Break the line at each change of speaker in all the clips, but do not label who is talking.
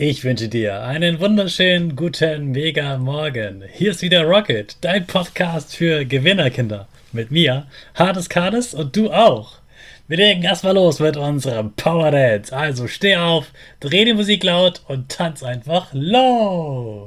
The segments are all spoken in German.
Ich wünsche dir einen wunderschönen guten Mega Morgen. Hier ist wieder Rocket, dein Podcast für Gewinnerkinder. Mit mir, Hades Kades und du auch. Wir legen erstmal los mit unserem Power Dance. Also steh auf, dreh die Musik laut und tanz einfach los.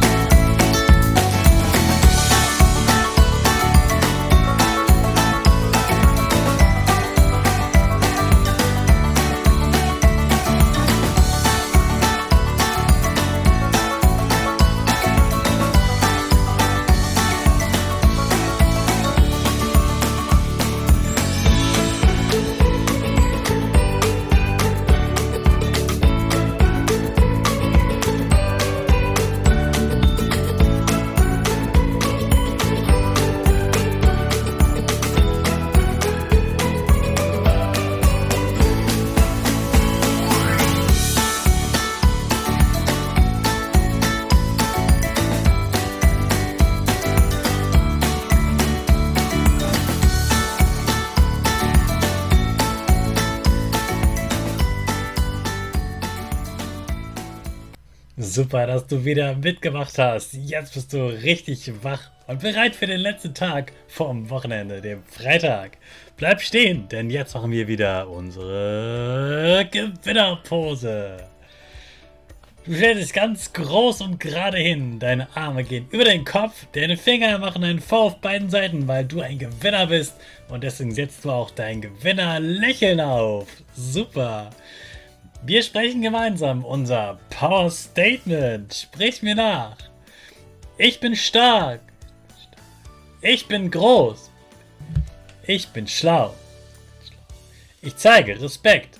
Super, dass du wieder mitgemacht hast. Jetzt bist du richtig wach und bereit für den letzten Tag vom Wochenende, dem Freitag. Bleib stehen, denn jetzt machen wir wieder unsere Gewinnerpose. Du stellst dich ganz groß und gerade hin. Deine Arme gehen über den Kopf, deine Finger machen einen V auf beiden Seiten, weil du ein Gewinner bist. Und deswegen setzt du auch dein Gewinnerlächeln auf. Super. Wir sprechen gemeinsam unser Power Statement. Sprich mir nach. Ich bin stark. Ich bin groß. Ich bin schlau. Ich zeige Respekt.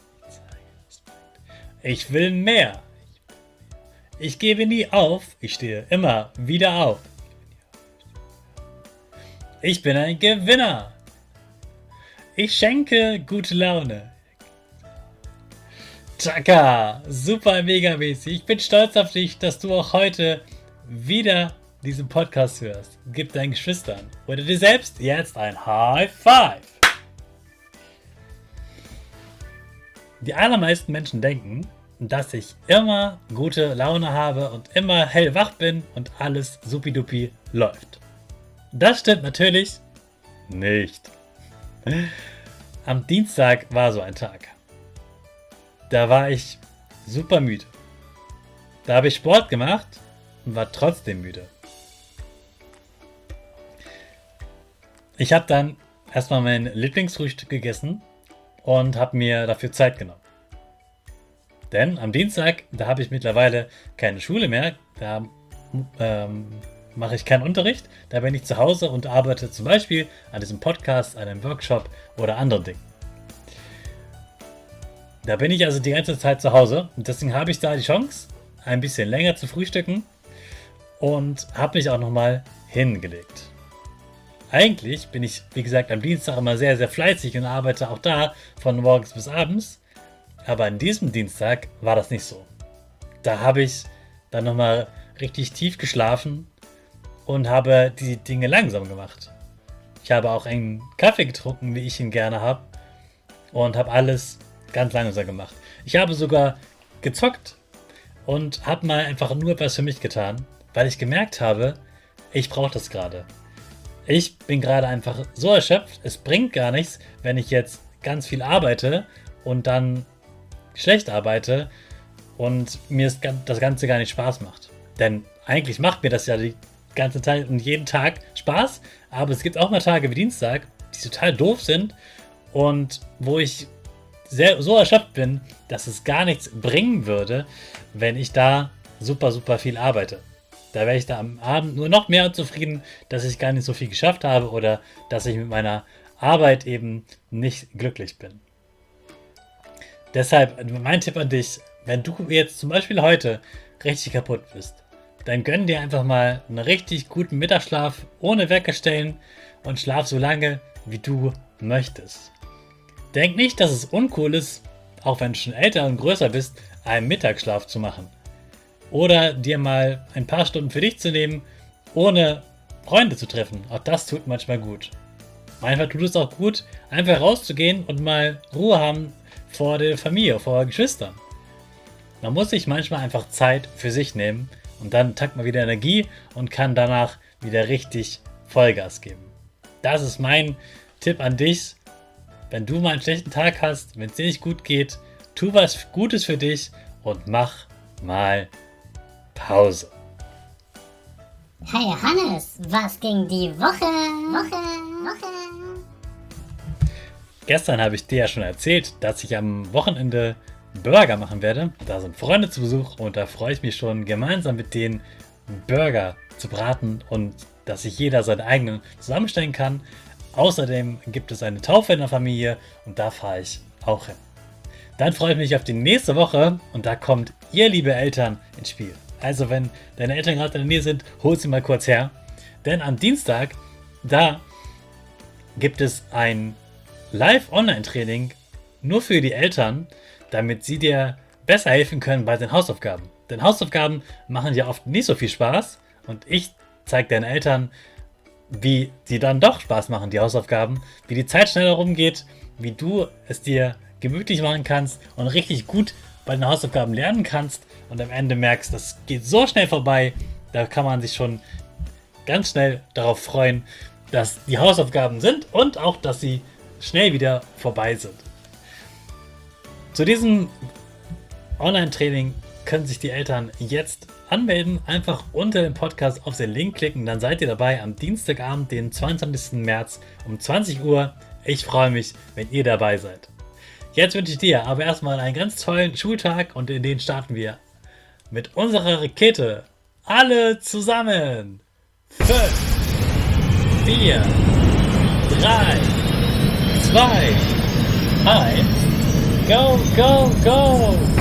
Ich will mehr. Ich gebe nie auf. Ich stehe immer wieder auf. Ich bin ein Gewinner. Ich schenke gute Laune. Chaka, super mega mäßig. Ich bin stolz auf dich, dass du auch heute wieder diesen Podcast hörst. Gib deinen Geschwistern oder dir selbst jetzt ein High Five. Die allermeisten Menschen denken, dass ich immer gute Laune habe und immer hellwach bin und alles supidupi läuft. Das stimmt natürlich nicht. Am Dienstag war so ein Tag. Da war ich super müde. Da habe ich Sport gemacht und war trotzdem müde. Ich habe dann erstmal mein Lieblingsfrühstück gegessen und habe mir dafür Zeit genommen. Denn am Dienstag, da habe ich mittlerweile keine Schule mehr, da mache ich keinen Unterricht, da bin ich zu Hause und arbeite zum Beispiel an diesem Podcast, an einem Workshop oder anderen Dingen. Da bin ich also die ganze Zeit zu Hause und deswegen habe ich da die Chance, ein bisschen länger zu frühstücken und habe mich auch nochmal hingelegt. Eigentlich bin ich, wie gesagt, am Dienstag immer sehr, sehr fleißig und arbeite auch da von morgens bis abends, aber an diesem Dienstag war das nicht so. Da habe ich dann nochmal richtig tief geschlafen und habe die Dinge langsam gemacht. Ich habe auch einen Kaffee getrunken, wie ich ihn gerne habe, und habe alles ganz langsam gemacht. Ich habe sogar gezockt und habe mal einfach nur etwas für mich getan, weil ich gemerkt habe, ich brauche das gerade. Ich bin gerade einfach so erschöpft, es bringt gar nichts, wenn ich jetzt ganz viel arbeite und dann schlecht arbeite und mir das Ganze gar nicht Spaß macht. Denn eigentlich macht mir das ja die ganze Zeit und jeden Tag Spaß, aber es gibt auch mal Tage wie Dienstag, die total doof sind und wo ich so erschöpft bin, dass es gar nichts bringen würde, wenn ich da super, super viel arbeite. Da wäre ich da am Abend nur noch mehr unzufrieden, dass ich gar nicht so viel geschafft habe oder dass ich mit meiner Arbeit eben nicht glücklich bin. Deshalb mein Tipp an dich, wenn du jetzt zum Beispiel heute richtig kaputt bist, dann gönn dir einfach mal einen richtig guten Mittagsschlaf ohne Wecker stellen und schlaf so lange, wie du möchtest. Denk nicht, dass es uncool ist, auch wenn du schon älter und größer bist, einen Mittagsschlaf zu machen. Oder dir mal ein paar Stunden für dich zu nehmen, ohne Freunde zu treffen. Auch das tut manchmal gut. Manchmal tut es auch gut, einfach rauszugehen und mal Ruhe haben vor der Familie, vor Geschwistern. Man muss sich manchmal einfach Zeit für sich nehmen und dann tankt man wieder Energie und kann danach wieder richtig Vollgas geben. Das ist mein Tipp an dich. Wenn du mal einen schlechten Tag hast, wenn es dir nicht gut geht, tu was Gutes für dich und mach mal Pause.
Hey Hannes, was ging die Woche?
Gestern habe ich dir ja schon erzählt, dass ich am Wochenende Burger machen werde. Da sind Freunde zu Besuch und da freue ich mich schon, gemeinsam mit denen Burger zu braten und dass sich jeder seinen eigenen zusammenstellen kann. Außerdem gibt es eine Taufe in der Familie und da fahre ich auch hin. Dann freue ich mich auf die nächste Woche und da kommt ihr, liebe Eltern, ins Spiel. Also wenn deine Eltern gerade in der Nähe sind, hol sie mal kurz her. Denn am Dienstag, da gibt es ein Live-Online-Training nur für die Eltern, damit sie dir besser helfen können bei den Hausaufgaben. Denn Hausaufgaben machen ja oft nicht so viel Spaß und ich zeige deinen Eltern, wie die dann doch Spaß machen, die Hausaufgaben, wie die Zeit schneller rumgeht, wie du es dir gemütlich machen kannst und richtig gut bei den Hausaufgaben lernen kannst und am Ende merkst, das geht so schnell vorbei, da kann man sich schon ganz schnell darauf freuen, dass die Hausaufgaben sind und auch, dass sie schnell wieder vorbei sind. Zu diesem Online-Training können sich die Eltern jetzt anmelden. Einfach unter dem Podcast auf den Link klicken, dann seid ihr dabei am Dienstagabend, den 22. März um 20 Uhr. Ich freue mich, wenn ihr dabei seid. Jetzt wünsche ich dir aber erstmal einen ganz tollen Schultag und in den starten wir mit unserer Rakete. Alle zusammen. 5, 4, 3, 2, 1, go, go, go!